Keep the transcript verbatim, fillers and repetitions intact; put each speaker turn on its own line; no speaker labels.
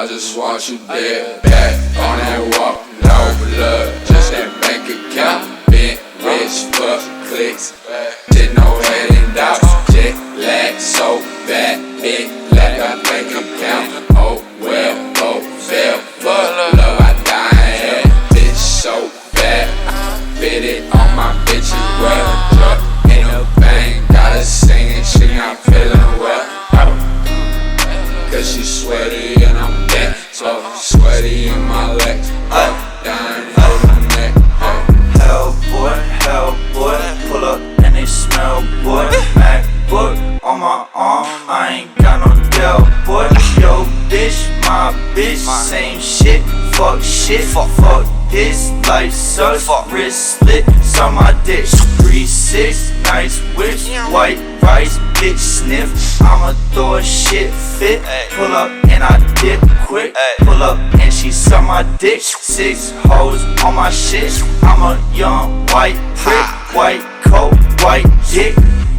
I just want you dead. Back on that walk, no blood, just that bank account. Been rich, fuck clicks, did no heading doubts. Jet lag so bad, big lag I bank account. Oh well, oh fail, fuck love I die. Bitch so bad, fit it on my bitch as well. Truck in a bang, gotta sing and she not feeling well. Cause she sweaty and I'm dead, so sweaty in my legs. Up, down, over the neck.
Hell boy, hell boy, pull up and they smell boy. MacBook on my arm, I ain't got no Dell boy. Yo bitch, my bitch, same shit, fuck shit, fuck, fuck this, life sucks, wrist slit, on my dick. three six, nice whips, white rice, bitch sniff. I'ma throw a shit fit, pull up and I dip quick. Pull up and she suck my dick. Six hoes on my shit. I'm a young white prick, white coat, white dick.